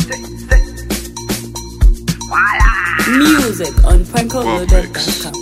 Music on PrankoLoaded.com.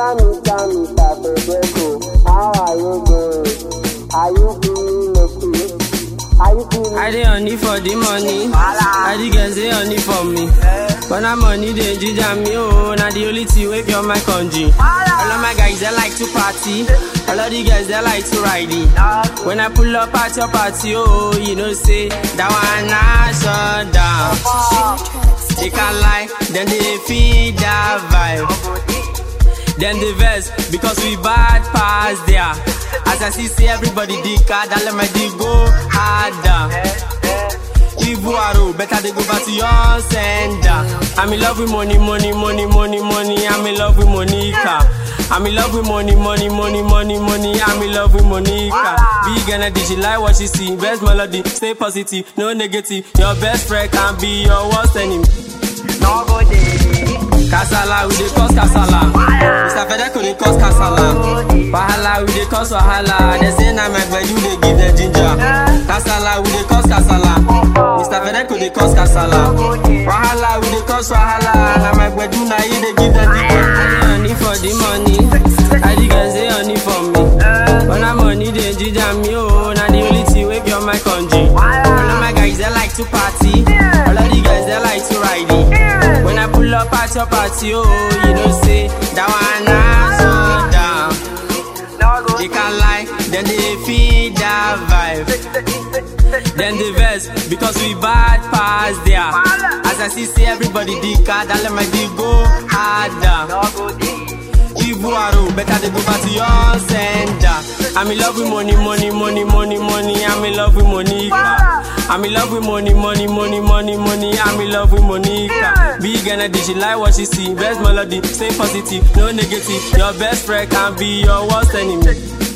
Mr. Federico, how are you doing? Are you feeling okay? Are you feeling I dey only for the money. I the girls dey only for me. When I'm money, they ginger me. Oh, now the only thing wake up my country. All of my guys they like to party. All of the girls they like to ride it. When I pull up at your party, oh, you know say that one I shut down. They can't lie, then they feed that vibe. Then the verse, because we bad past there. As I see everybody dig hard, I let my dig go harder. Ivoaro, better they go back to your sender. I'm in love with money, money, money, money, money. I'm in love with Monica. I'm in love with money, money, money, money, money. I'm in love with Monica. Big energy, she like what she see. Best melody, stay positive, no negative. Your best friend can be your worst enemy. no go there? Kasala, we dey cause kasala. Mr. Federico dey cause kasala. Wahala, we dey cause wahala. They say na my bed, you dey give the ginger. Kasala, we dey cause kasala. Mr. Federico dey cause kasala. Wahala, we dey cause wahala. Na my bed, you na you dey give the ginger. I dey honey for the money. I the girls dey honey for me. When I'm money, they ginger me. Oh, na the only thing wake up my country. All of my guys they like to party. All of the girls they like to ride it. When I pull up at your party, oh, you know say that one I shut down. They can't lie, then they feed that vibe. Then the verse, because we bad past there. As I see everybody dig hard, I let my dig go harder. Ivoaro, better they go back to your sender. I'm in love with money, money, money, money, money. I'm in love with Monica. I'm in love with money, money, money, money, money. I'm in love with Monica. Big energy, she like what she see. Best melody, stay positive, no negative. Your best friend can be your worst enemy.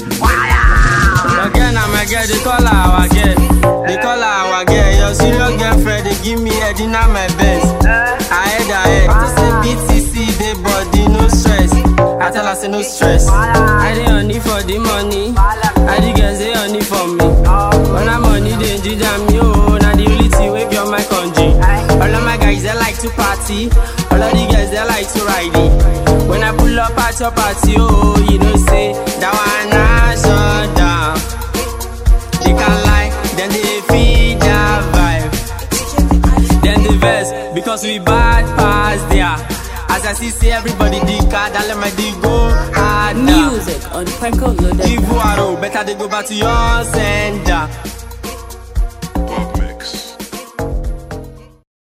Again, I'm a girl, they call her our girl. They call her our girl. Your serious girlfriend, they give me head in my best. I head. To say BTC, they body, no stress. I tell her, say no stress. I dey only for the money. I the girls, they only for me. When I'm money, they ginger me. Oh, now the only thing wake up my country. All of my guys, they like to party. All of the girls, they like to ride it. When I pull up at your party, oh, you know say that one I shut down. They can't lie, then they feed that vibe. Then the verse, because we bad past there. As I see everybody dig hard, I let my dig go harder. Music on PrankoLoaded.com. Ivoaro, better they go back to your sender.